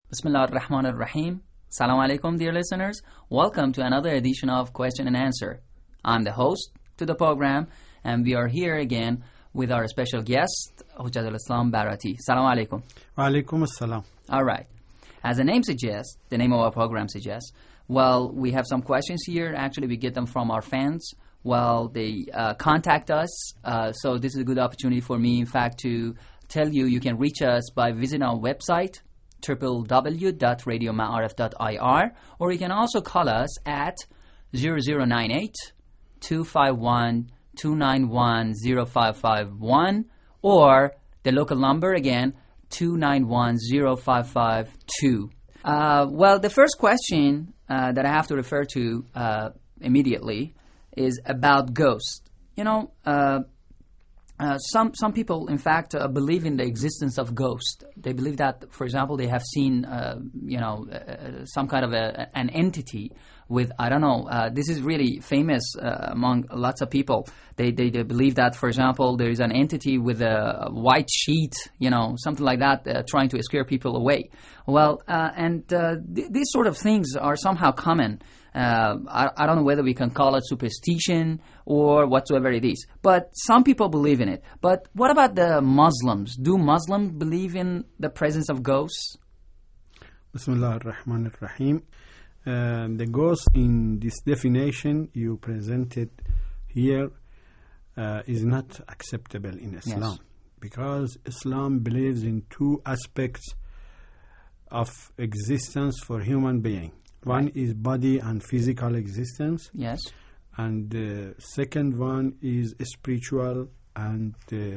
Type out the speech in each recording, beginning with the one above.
Bismillah ar-Rahman ar-Rahim. Salam alaikum, dear listeners. Welcome to another edition of Question and Answer. I'm the host to the program, and we are here again with our special guest, Hujjatul Islam Barati. Salam alaikum. Wa alaikum assalam. All right. As the name suggests, the name of our program suggests, well, we have some questions here. Actually, we get them from our fans. Well, they contact us. So this is a good opportunity for me, in fact, to tell you you can reach us by visiting our website, www.radioma'arif.ir, or you can also call us at 0098-251-291-0551, or the local number again, 291-0552. Well, the first question that I have to refer to immediately is about ghosts. You know, some people, in fact, believe in the existence of ghosts. They believe that, for example, they have seen, some kind of an entity with, I don't know, this is really famous among lots of people. They believe that, for example, there is an entity with a white sheet, something like that, trying to scare people away. Well, these sort of things are somehow common. I don't know whether we can call it superstition or whatsoever it is. But some people believe in it. But what about the Muslims? Do Muslims believe in the presence of ghosts? Bismillah ar-Rahman ar-Rahim. The ghost in this definition you presented here is not acceptable in Islam. Yes. Because Islam believes in two aspects of existence for human being. One is body and physical existence. Yes. And the second one is spiritual and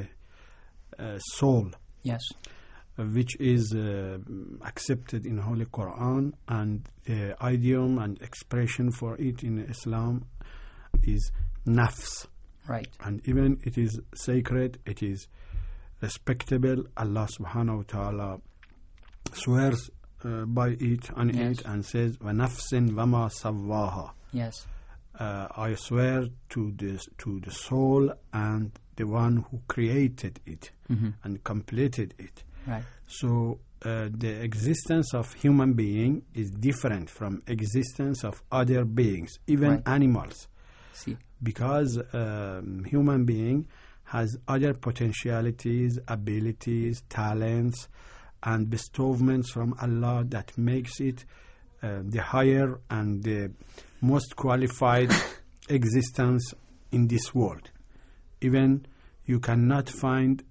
soul. Yes. Which is accepted in Holy Quran, and the idiom and expression for it in Islam is nafs. Right. And even it is sacred, it is respectable. Allah subhanahu wa ta'ala swears by it and yes. it and says وَنَفْسٍ وَمَا سَوَّاهَا. Yes. I swear to the soul and the one who created it and completed it. Right. So the existence of human being is different from existence of other beings, even right. animals. See. Because human being has other potentialities, abilities, talents, and bestowments from Allah that makes it the higher and the most qualified existence in this world. Even you cannot find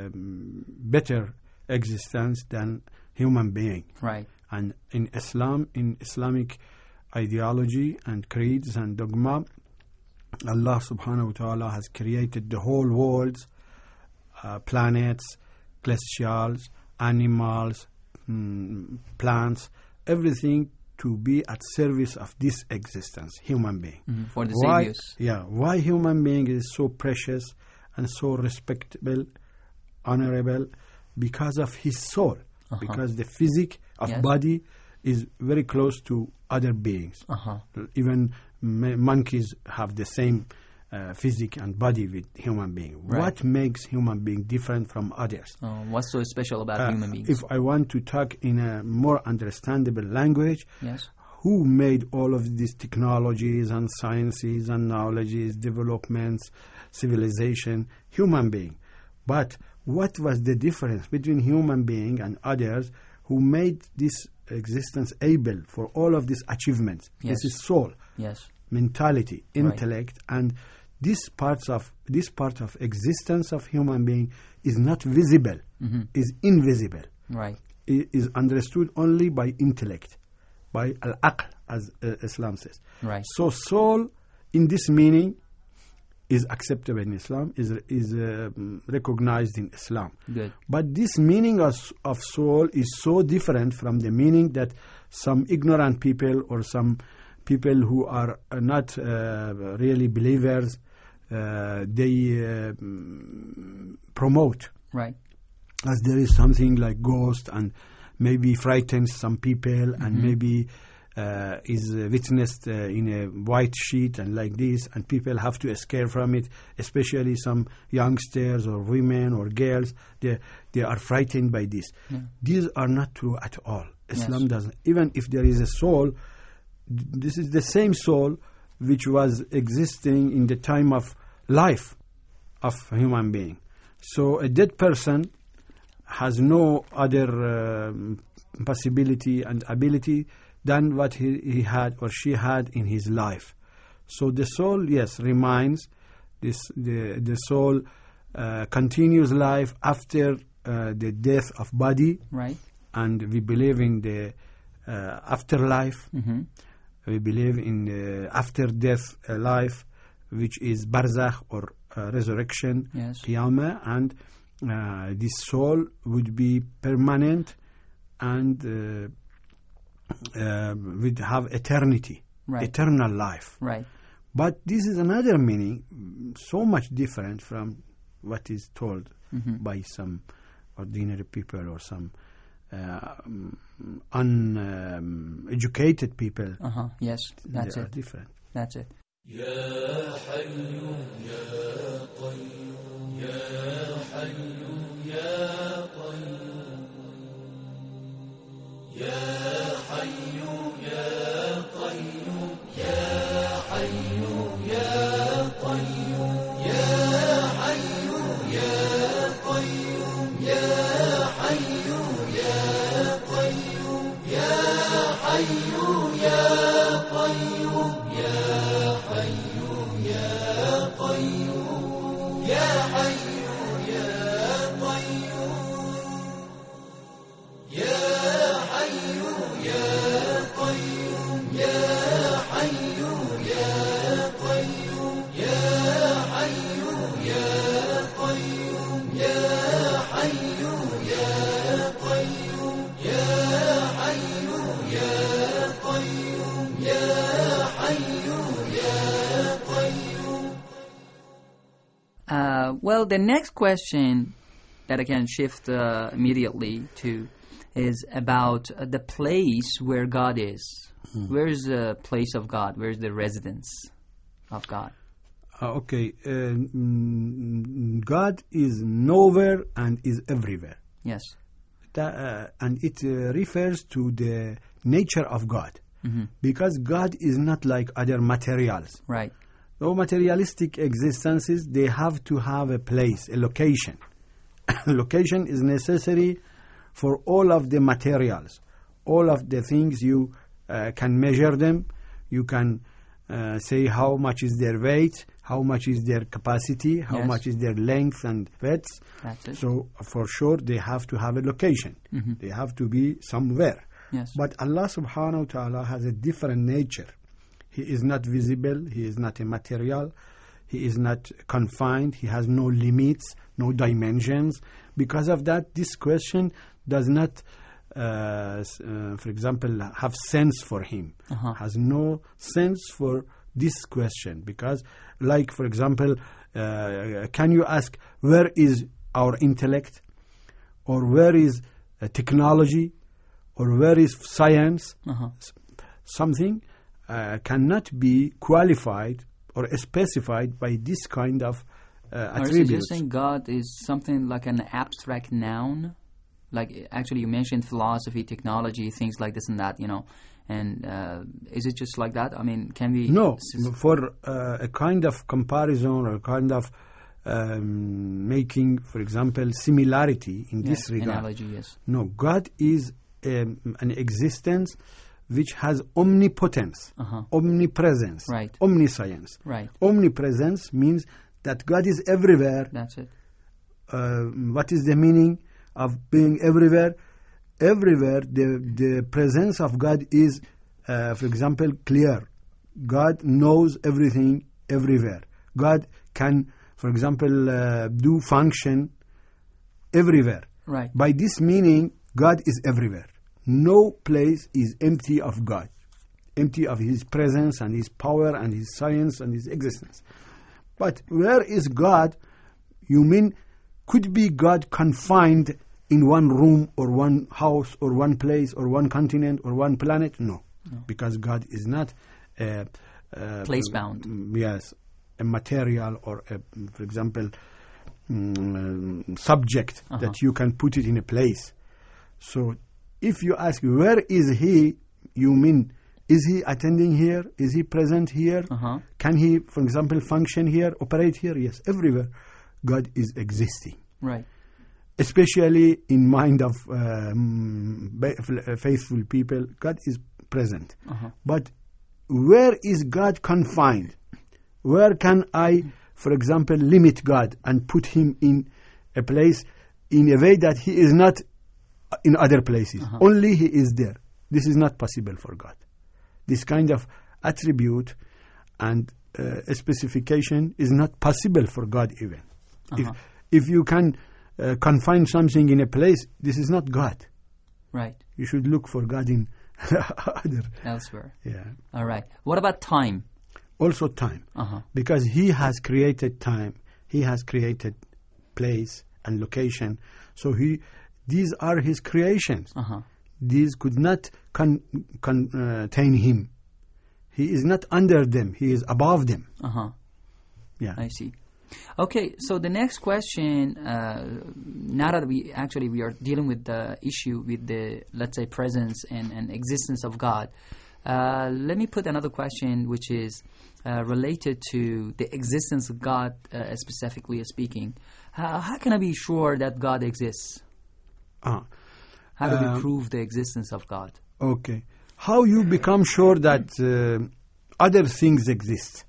better existence than human being. Right. And in Islam, in Islamic ideology and creeds and dogma, Allah subhanahu wa ta'ala has created the whole world, planets, celestials, animals, plants, everything to be at service of this existence, human being. For the same use. Yeah. Why human being is so precious and so respectable, honorable? Because of his soul. Because the physic of yes. body is very close to other beings. Even monkeys have the same physic and body with human being. Right. What makes human being different from others? What's so special about human beings? If I want to talk in a more understandable language, yes. Who made all of these technologies and sciences and knowledges, developments, civilization? Human being. But what was the difference between human being and others who made this existence able for all of these achievements? Yes. This is soul, yes. mentality, intellect, right. And this part of existence of human being is not visible, is invisible. Right. It is understood only by intellect, by al-aql, as Islam says. Right. So soul, in this meaning, is acceptable in Islam, is recognized in Islam. Good. But this meaning of soul is so different from the meaning that some ignorant people or some people who are not really believers, they promote. Right. As there is something like ghost and maybe frightens some people and maybe is witnessed in a white sheet and like this, and people have to escape from it, especially some youngsters or women or girls. They are frightened by this. Yeah. These are not true at all. Islam doesn't. Even if there is a soul, this is the same soul which was existing in the time of life of a human being. So a dead person has no other possibility and ability than what he had or she had in his life. So the soul, yes, remains. The soul continues life after the death of body. Right. And we believe in the afterlife. Mm-hmm. We believe in the after-death life, which is barzakh or resurrection, yes. qiyamah, and this soul would be permanent and would have eternity, right. eternal life. Right. But this is another meaning, so much different from what is told by some ordinary people or some uneducated people. Yes, that's they it. Are different. That's it. يا حي يا قيوم يا حي يا قيوم يا حي يا قيوم يا حي يا قيوم يا حي يا قيوم يا حي يا قيوم يا حي يا قيوم يا حي يا قيوم يا حي يا قيوم يا حي يا قيوم يا حي يا قيوم يا حي يا قيوم يا حي يا قيوم يا حي يا قيوم يا حي يا قيوم. Well, the next question that I can shift immediately to is about the place where God is. Where's the place of God? Where's the residence of God? Okay. God is nowhere and is everywhere. Yes. And it refers to the nature of God. Mm-hmm. Because God is not like other materials. Right. No materialistic existences, they have to have a place, a location. Location is necessary for all of the materials. All of the things you can measure them. You can say how much is their weight, how much is their capacity, how Yes. much is their length and width. That's it. So for sure they have to have a location. Mm-hmm. They have to be somewhere. Yes. But Allah subhanahu wa ta'ala has a different nature. He is not visible. He is not a material. He is not confined. He has no limits, no dimensions. Because of that, this question does not, for example, have sense for him. Has no sense for this question. Because, like, for example, can you ask, where is our intellect? Or where is technology? Or where is science? Something cannot be qualified or specified by this kind of Are you attributes. suggesting God is something like an abstract noun? Like, actually, you mentioned philosophy, technology, things like this and that, you know. And is it just like that? I mean, can we... No, for a kind of comparison or a kind of making, for example, similarity in this regard. Analogy, yes. No, God is an existence which has omnipotence, omnipresence, Right. omniscience. Right. Omnipresence means that God is everywhere. That's it. What is the meaning of being everywhere? Everywhere, the presence of God is, for example, clear. God knows everything everywhere. God can, for example, do function everywhere. Right. By this meaning, God is everywhere. No place is empty of God, empty of His presence and His power and His science and His existence. But where is God? You mean, could be God confined in one room or one house or one place or one continent or one planet? No. Because God is not place-bound. Yes, a material or, for example, subject that you can put it in a place. So if you ask where is he, you mean is he attending here? Is he present here? Can he, for example, function here, operate here? Yes, everywhere God is existing. Right. Especially in mind of faithful people, God is present. But where is God confined? Where can I, for example, limit God and put him in a place in a way that he is not in other places? Only he is there. This is not possible for God. This kind of attribute and specification is not possible for God even. If you can confine something in a place, this is not God. Right. You should look for God in elsewhere. Yeah. All right. What about time? Also time. Because he has created time. He has created place and location. So these are his creations. These could not contain him. He is not under them. He is above them. Yeah. I see. Okay, so the next question, now that we are dealing with the issue with the, let's say, presence and existence of God, let me put another question, which is related to the existence of God, specifically speaking. How can I be sure that God exists? How do we prove the existence of God? Okay. How you become sure that other things exist?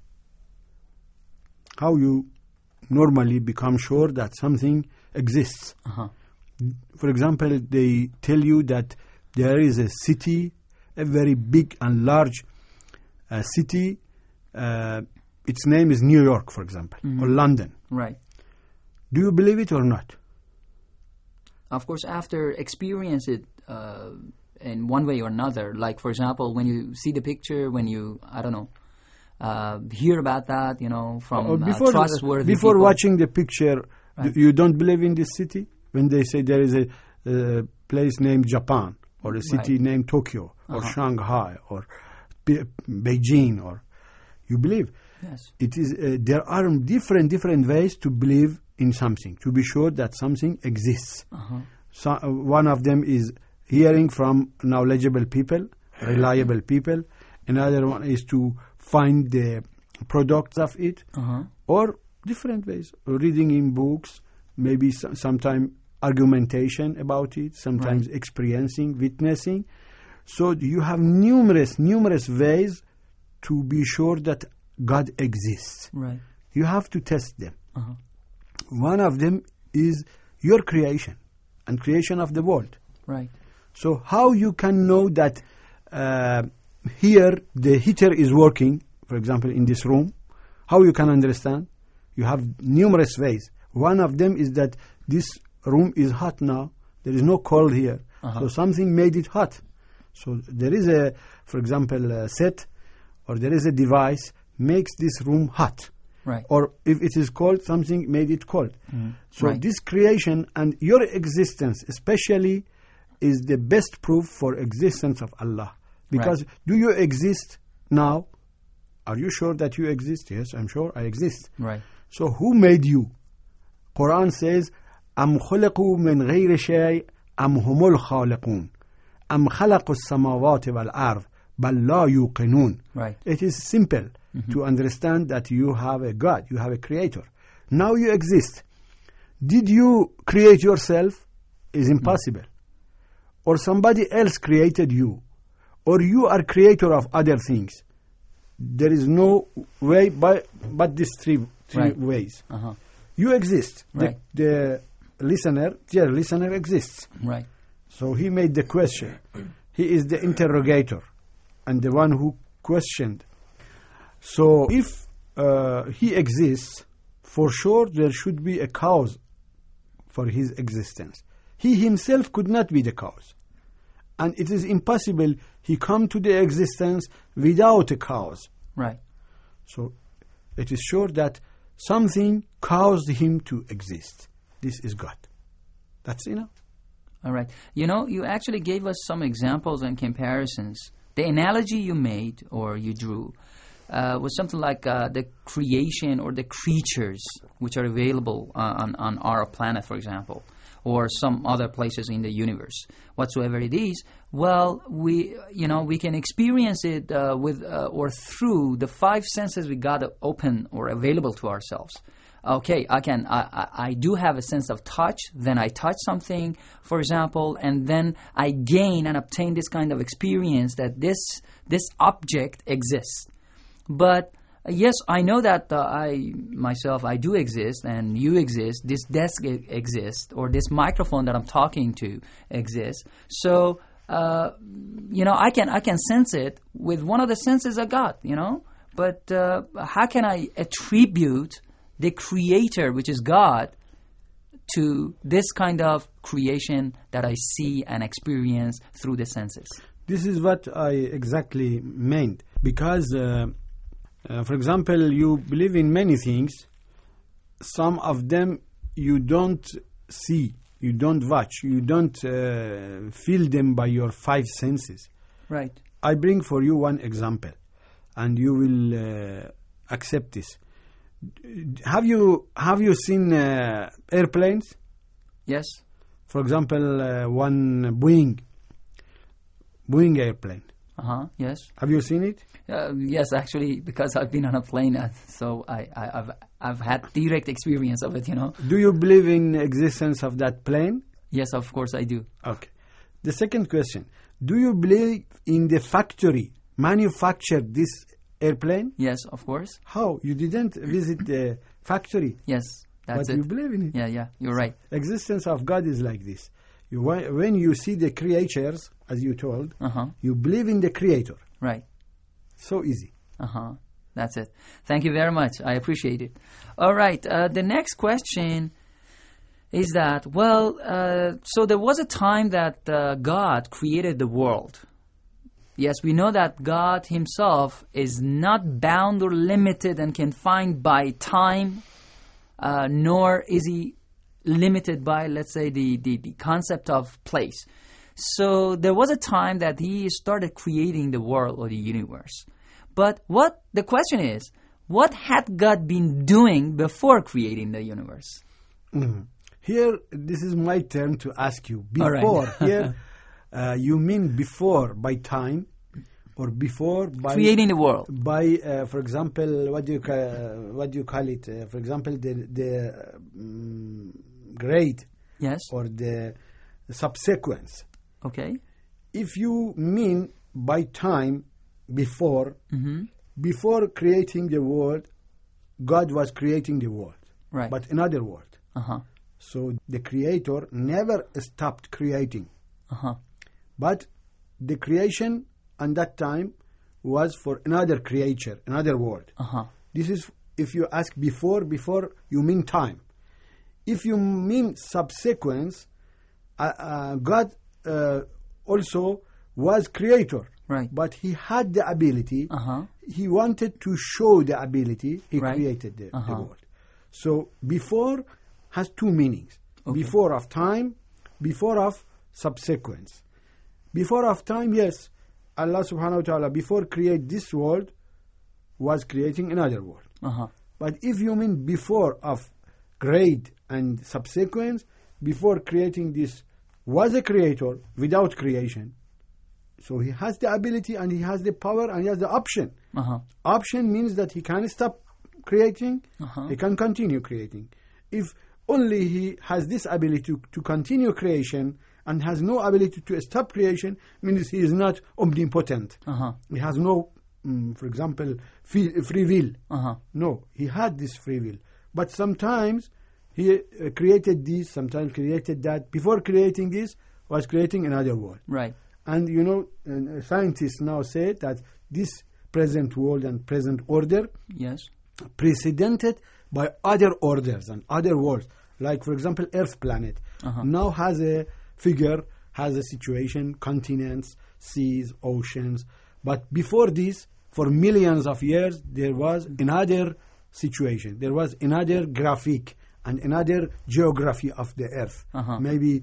How you normally become sure that something exists? For example, they tell you that there is a city, a very big and large city. Its name is New York, for example, or London. Right. Do you believe it or not? Of course, after experience it in one way or another, like, for example, when you see the picture, when you, I don't know, hear about that, from trustworthy before people. Watching the picture, Right. You don't believe in this city? When they say there is a place named Japan, or a city named Tokyo, or Shanghai, or Beijing, or you believe? Yes. It is. There are different ways to believe in something, to be sure that something exists. So, one of them is hearing from knowledgeable people, reliable people. Another one is to find the products of it, or different ways, reading in books, maybe sometimes argumentation about it, sometimes experiencing, witnessing. So you have numerous ways to be sure that God exists. Right. You have to test them. One of them is your creation and creation of the world. Right. So how you can know that here the heater is working, for example, in this room? How you can understand? You have numerous ways. One of them is that this room is hot now. There is no cold here. So something made it hot. So there is a, for example, a set, or there is a device makes this room hot. Right. Or if it is cold, something made it cold. So Right. this creation and your existence especially is the best proof for existence of Allah. Because do you exist now? Are you sure that you exist? Yes, I'm sure I exist. Right. So who made you? Quran says, أَمْ خُلِقُوا مِنْ غَيْرِ شَيْءٍ أَمْ هُمُ الْخَالِقُونَ أَمْ خَلَقُوا السَّمَاوَاتِ وَالْأَرْضِ بَلْ لَا يُوقِنُونَ. Right. It is simple to understand that you have a God, you have a creator. Now you exist. Did you create yourself? Is impossible. Or somebody else created you. Or you are creator of other things. There is no way but these three ways. You exist. Right. The listener exists. Right. So he made the question. He is the interrogator and the one who questioned. So if he exists, for sure there should be a cause for his existence. He himself could not be the cause. And it is impossible he come to the existence without a cause. Right. So it is sure that something caused him to exist. This is God. That's enough. All right. You actually gave us some examples and comparisons. The analogy you made or you drew was something like the creation or the creatures which are available on our planet, for example, or some other places in the universe, whatsoever it is, well, we can experience it with or through the five senses we got open or available to ourselves. Okay, I do have a sense of touch, then I touch something, for example, and then I gain and obtain this kind of experience that this object exists. But yes, I know that I do exist, and you exist, this desk exists, or this microphone that I'm talking to exists. So, I can sense it with one of the senses I got, But how can I attribute the creator, which is God, to this kind of creation that I see and experience through the senses? This is what I exactly meant. Because, for example, you believe in many things. Some of them you don't see, you don't watch, you don't feel them by your five senses. Right. I bring for you one example, and you will accept this. Have you seen airplanes? Yes. For example, one Boeing airplane. Yes. Have you seen it? Yes, actually, because I've been on a plane, so I've had direct experience of it. Do you believe in the existence of that plane? Yes, of course I do. Okay. The second question: do you believe in the factory manufactured this airplane? Yes, of course. How? You didn't visit the factory. Yes, that's but it. You believe in it. Yeah, you're right. Existence of God is like this. When you see the creatures, as you told, you believe in the creator. Right. So easy. That's it. Thank you very much. I appreciate it. All right. The next question is that, so there was a time that God created the world. Yes, we know that God himself is not bound or limited and confined by time, nor is he limited by, let's say, the concept of place. So there was a time that he started creating the world or the universe. But the question is, what had God been doing before creating the universe? Here, this is my turn to ask you. Before, right. Here, you mean before by time, or before by creating the world? By, for example, what do you call it? For example, the grade. Yes. Or the subsequence. Okay. If you mean by time before, before creating the world, God was creating the world. Right. But another world. So the creator never stopped creating. But the creation at that time was for another creature, another world. This is, if you ask before you mean time. If you mean subsequence, God also was creator. Right. But he had the ability, he wanted to show the ability, he created the world. So before has two meanings. Okay. Before of time, before of subsequence. Before of time, yes, Allah subhanahu wa ta'ala, before create this world, was creating another world. But if you mean before of grade and subsequence, before creating this was a creator without creation. So he has the ability and he has the power and he has the option. Option means that he can stop creating, he can continue creating. If only he has this ability to continue creation and has no ability to stop creation, means he is not omnipotent. He has no, for example, free will. No, he had this free will. But sometimes he created this, sometimes created that. Before creating this, was creating another world. Right. And you know, scientists now say that this present world and present order, yes, precedented by other orders and other worlds. Like, for example, Earth planet now has a figure, has a situation, continents, seas, oceans. But before this, for millions of years, there was another situation. There was another graphic and another geography of the Earth. Maybe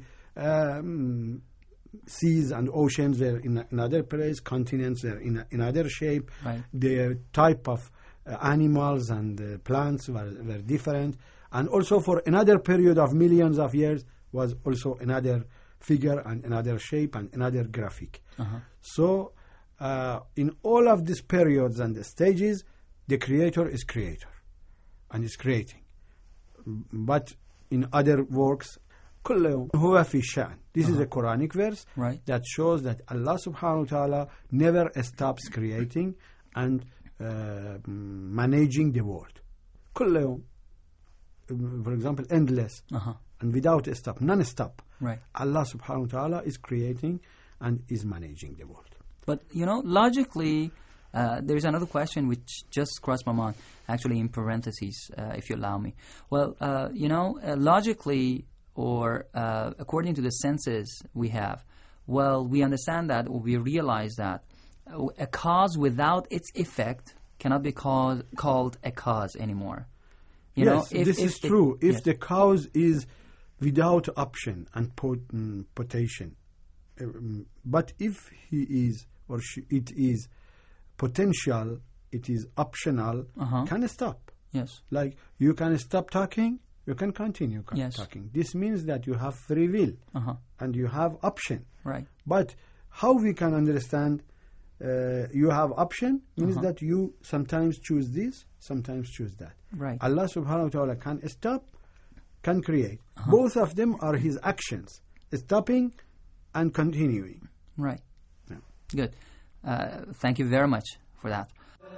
seas and oceans were in another place, continents were in another shape. Right. The type of animals and plants were different. And also for another period of millions of years was also another figure and another shape and another graphic. So in all of these periods and the stages, the creator is creator and is creating. But in other works, كل يوم هو في شأن. This is a Quranic verse that shows that Allah subhanahu wa ta'ala never stops creating and managing the world. كل يوم, for example, endless and without a stop, non-stop. Allah subhanahu wa ta'ala is creating and is managing the world. But, logically, there's another question which just crossed my mind, actually in parentheses, if you allow me. Well, logically, or according to the senses we have, well, we understand that, or we realize that a cause without its effect cannot be called a cause anymore. This is true. If the cause is without option and potential, but if he is or it is potential, it is optional, can stop. Yes. Like you can stop talking, you can continue talking. This means that you have free will and you have option. Right. But how we can understand you have option means that you sometimes choose this, sometimes choose that. Right. Allah subhanahu wa ta'ala can stop, can create. Both of them are his actions, stopping and continuing. Right. Yeah. Good. Thank you very much for that.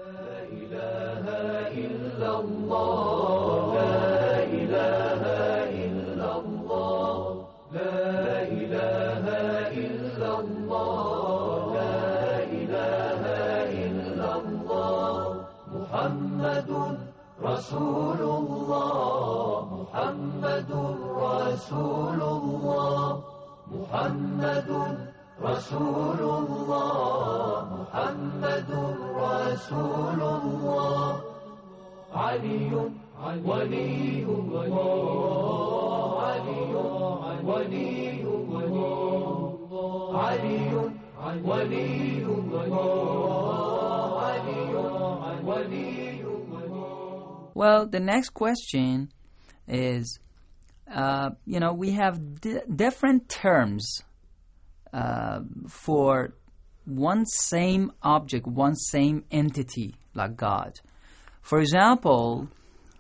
محمد رسول الله محمد رسول الله محمد رسول الله محمد رسول الله علي ولي الله علي ولي الله علي ولي الله علي ولي. Well, the next question is, we have different terms for one same object, one same entity, like God. For example,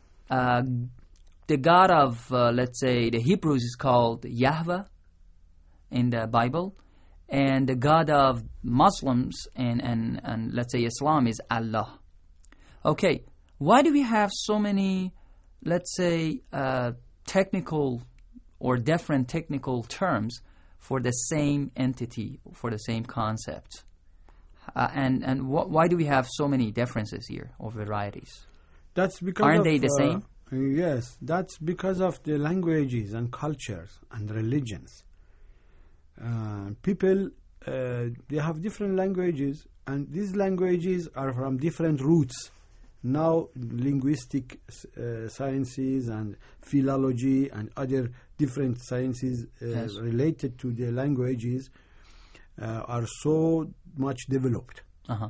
the God of, let's say, the Hebrews is called Yahweh in the Bible, and the God of Muslims and let's say Islam is Allah. Okay, why do we have so many, let's say, technical or different technical terms for the same entity, for the same concept? And why do we have so many differences here or varieties? That's because aren't they the same? Yes, that's because of the languages and cultures and religions. People, they have different languages, and these languages are from different roots. Now, linguistic sciences and philology and other different sciences related to the languages are so much developed.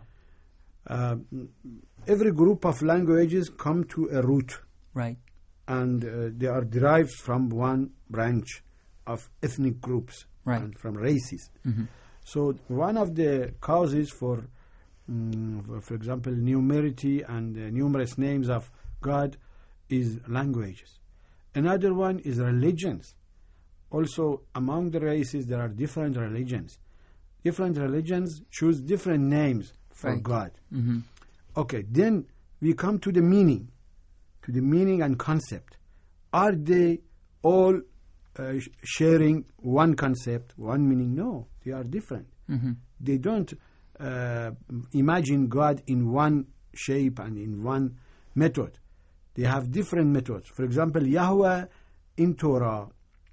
Every group of languages come to a root. Right. And they are derived from one branch of ethnic groups and from races. So one of the causes for example, numerity and numerous names of God is languages. Another one is religions. Also, among the races, there are different religions. Different religions choose different names for God. Okay, then we come to the meaning and concept. Are they all sharing one concept, one meaning? No, they are different. They don't imagine God in one shape and in one method. They have different methods. For example, Yahweh in Torah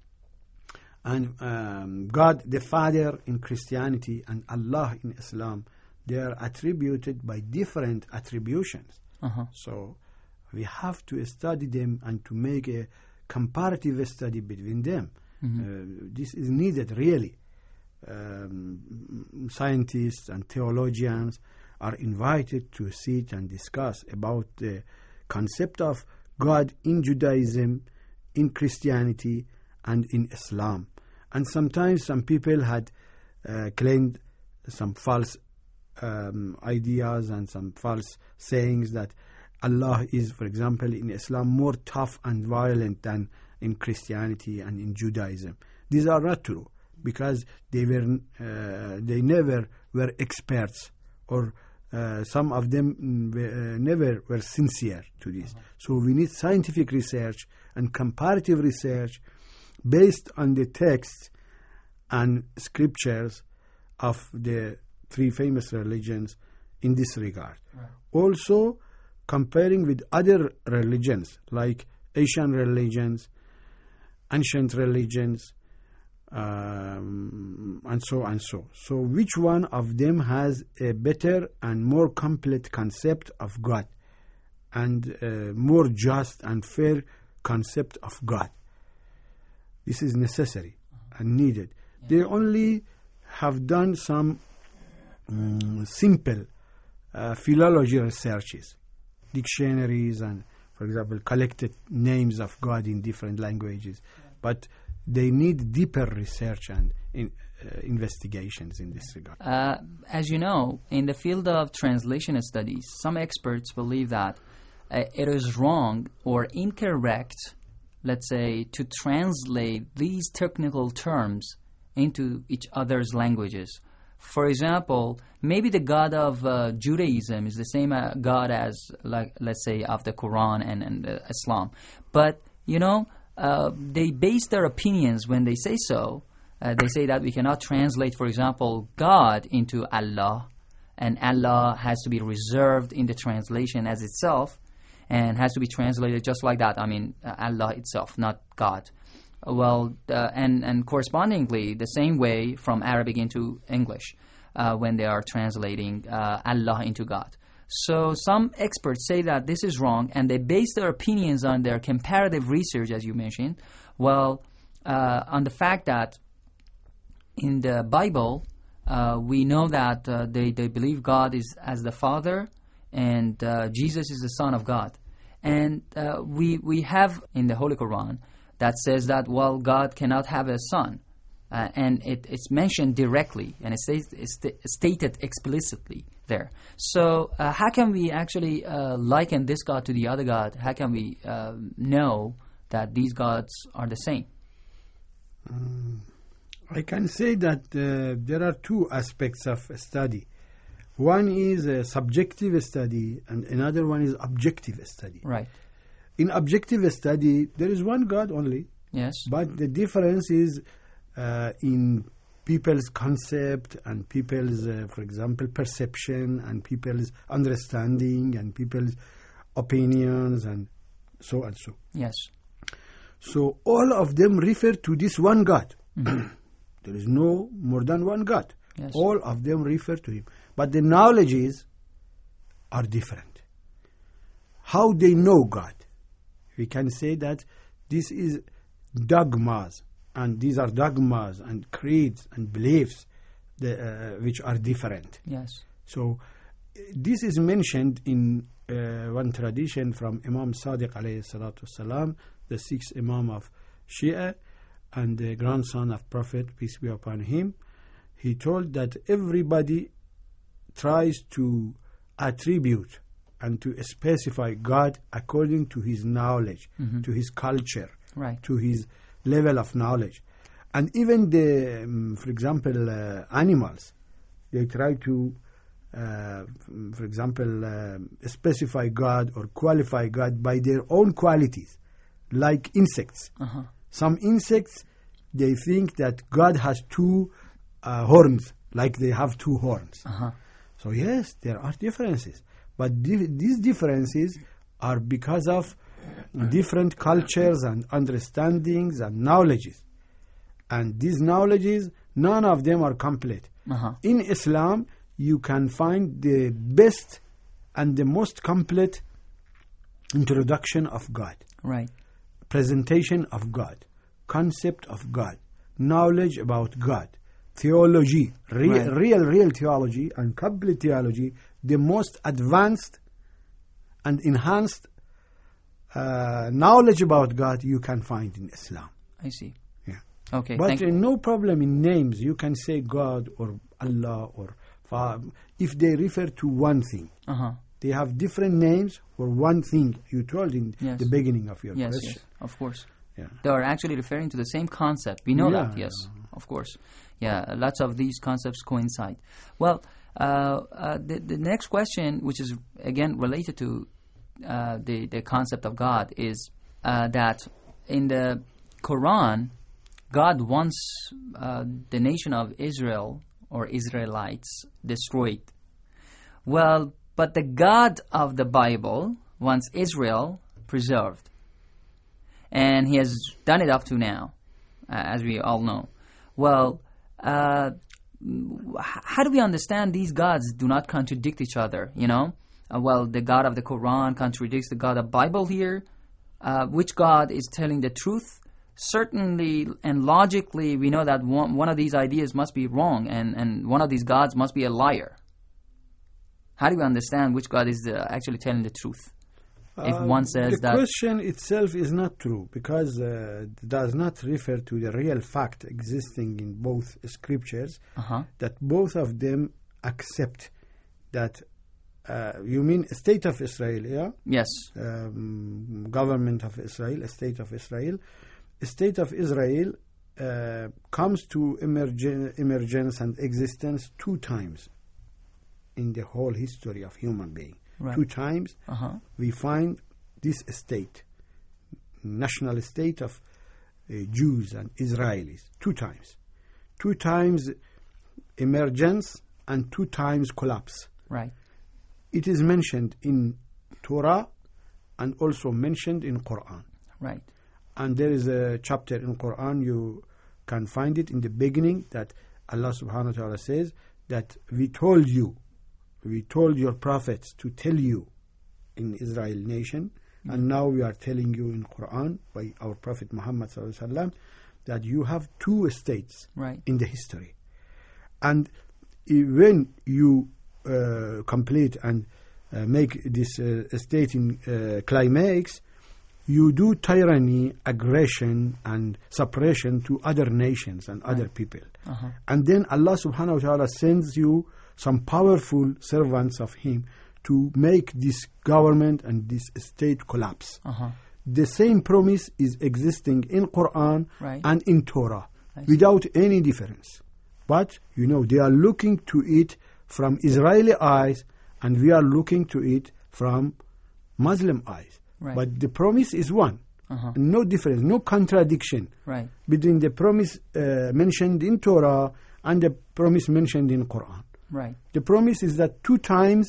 and God the Father in Christianity and Allah in Islam, they are attributed by different attributions. So we have to study them and to make a comparative study between them. This is needed, really. Scientists and theologians are invited to sit and discuss about the concept of God in Judaism, in Christianity, and in Islam. And sometimes some people had claimed some false ideas and some false sayings that Allah is, for example, in Islam more tough and violent than in Christianity and in Judaism. These are not true, because they never were experts, or some of them never were sincere to this. So we need scientific research and comparative research based on the texts and scriptures of the three famous religions in this regard. Right. Also, comparing with other religions like Asian religions, ancient religions, and so and so. So which one of them has a better and more complete concept of God, and more just and fair concept of God? This is necessary and needed. They only have done some simple philology researches, dictionaries, and, for example, collected names of God in different languages. But they need deeper research and investigations in this regard. As you know, in the field of translation studies, some experts believe that it is wrong or incorrect, let's say, to translate these technical terms into each other's languages. For example, maybe the God of Judaism is the same God as, like, let's say, of the Quran and Islam. But, you know, they base their opinions when they say so. They say that we cannot translate, for example, God into Allah, and Allah has to be reserved in the translation as itself, and has to be translated just like that. I mean, Allah itself, not God. Well, and correspondingly, the same way from Arabic into English when they are translating Allah into God. So some experts say that this is wrong, and they base their opinions on their comparative research, as you mentioned. Well, on the fact that in the Bible, we know that they believe God is as the Father, and Jesus is the Son of God. And we have in the Holy Quran that says that, well, God cannot have a son. And it's mentioned directly, and it's stated explicitly there. So how can we actually liken this God to the other God? How can we know that these gods are the same? I can say that there are two aspects of study. One is a subjective study, and another one is objective study. Right. In objective study, there is one God only. Yes. But the difference is in people's concept and people's, for example, perception, and people's understanding, and people's opinions, and so and so. Yes. So all of them refer to this one God. Mm-hmm. There is no more than one God. Yes. All of them refer to Him. But the knowledges are different. How they know God. We can say that this is dogmas, and these are dogmas and creeds and beliefs which are different. Yes. So this is mentioned in one tradition from Imam Sadiq alayhi salatu wasalam, the sixth Imam of Shia and the grandson of Prophet, peace be upon him. He told that everybody tries to attribute and to specify God according to his knowledge, mm-hmm. to his culture, right. to his level of knowledge. And even the, for example, animals, they try to, for example, specify God or qualify God by their own qualities, like insects. Uh-huh. Some insects, they think that God has two horns, like they have two horns. Uh-huh. So yes, there are differences. But these differences are because of different cultures and understandings and knowledges. And these knowledges, none of them are complete. Uh-huh. In Islam, you can find the best and the most complete introduction of God. Right. Presentation of God. Concept of God. Knowledge about God. Theology. Real theology and complete theology. The most advanced and enhanced knowledge about God you can find in Islam. I see. Okay. But no problem in names. You can say God or Allah or if they refer to one thing. They have different names for one thing you told in the beginning of your question. Yes, of course. Yeah. They are actually referring to the same concept. We know that, yes, of course. Yeah, lots of these concepts coincide. Well, the next question, which is again related to the concept of God, is that in the Quran, God wants the nation of Israel or Israelites destroyed. Well, but the God of the Bible wants Israel preserved. And he has done it up to now, as we all know. Well, how do we understand these gods do not contradict each other, you know? Well, the God of the Quran contradicts the God of the Bible here. Which God is telling the truth? Certainly and logically, we know that one of these ideas must be wrong, and one of these gods must be a liar. How do we understand which God is actually telling the truth? If one says the question itself is not true, because it does not refer to the real fact existing in both scriptures, that both of them accept that you mean state of Israel, yeah? Yes. Government of Israel, a state of Israel. A state of Israel comes to emergence and existence 2 times in the whole history of human being. Right. 2 times we find this state, national state of Jews and Israelis. 2 times. 2 times emergence and 2 times collapse. Right. It is mentioned in Torah and also mentioned in Quran. Right. And there is a chapter in Quran, you can find it in the beginning, that Allah subhanahu wa ta'ala says that we told your prophets to tell you in Israel nation, and now we are telling you in Quran by our Prophet Muhammad sallallahu alaihi wasallam that you have 2 states in the history. And when you complete and make this state in climax, you do tyranny, aggression, and suppression to other nations and other people. And then Allah subhanahu wa ta'ala sends you some powerful servants of him to make this government and this state collapse. The same promise is existing in Quran and in Torah without any difference. But, you know, they are looking to it from Israeli eyes, and we are looking to it from Muslim eyes. But the promise is one. No difference, no contradiction between the promise mentioned in Torah and the promise mentioned in Quran. The promise is that 2 times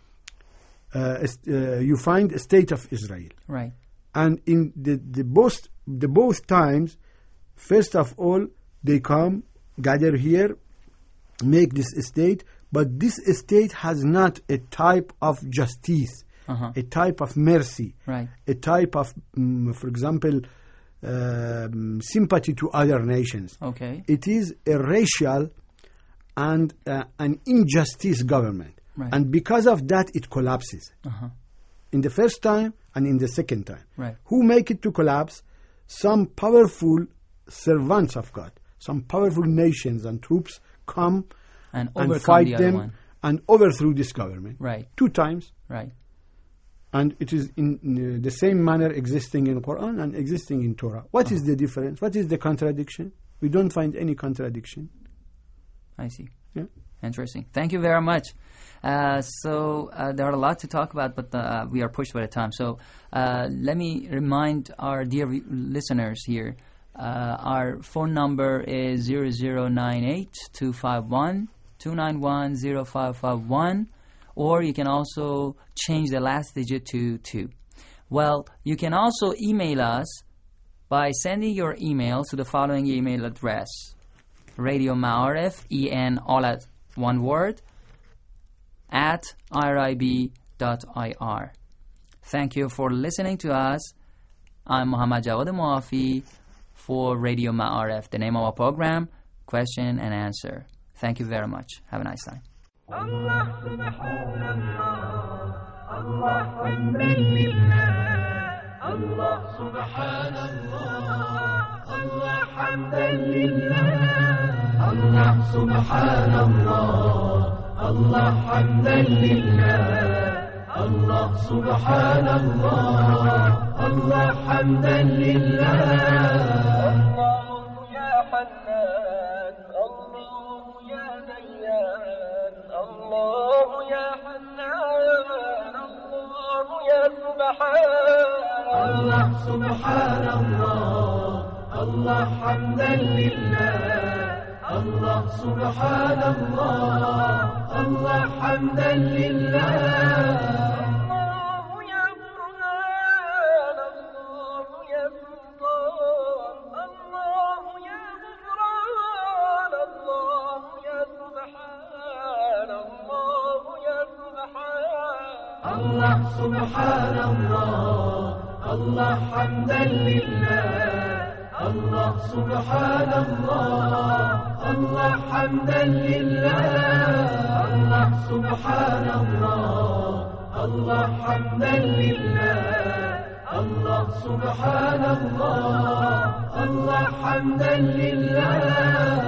you find a state of Israel. And in the both times, first of all, they come, gather here, make this state, but this state has not a type of justice, a type of mercy, a type of, for example, sympathy to other nations. It is a racial and an injustice government. And because of that, it collapses. In the first time and in the second time. Who make it to collapse? Some powerful servants of God, some powerful nations and troops come and fight them and overthrow this government. 2 times. And it is in the same manner existing in Quran and existing in Torah. What is the difference? What is the contradiction? We don't find any contradiction. I see. Yeah. Interesting. Thank you very much. So there are a lot to talk about, but we are pushed by the time. So let me remind our dear listeners here, our phone number is 0098-251-291-0551, or you can also change the last digit to 2. Well, you can also email us by sending your email to the following email address: Radio Ma'arif, EN, all at one word, at irib.ir. Thank you for listening to us. I'm Muhammad Jawad Muafi for Radio Ma'arif, the name of our program, Question and Answer. Thank you very much. Have a nice time. الله سبحان الله، الله حمدا لله، الله سبحان الله، الله حمدا لله، الله سبحان الله، الله حمدا لله. الله يا حنان، الله يا ديان، الله يا حنان، الله يا سبحان الله سبحان الله، الله حمدا لله، الله سبحان الله، الله حمدا لله. الله يا برهان، الله يا سلطان، الله يا غفران، الله يا سبحان، الله يا سبحان الله سبحان الله، الله حمدا لله، الله سبحان الله، الله حمدا لله، الله سبحان الله، الله حمدا لله، الله سبحان الله، الله حمدا لله.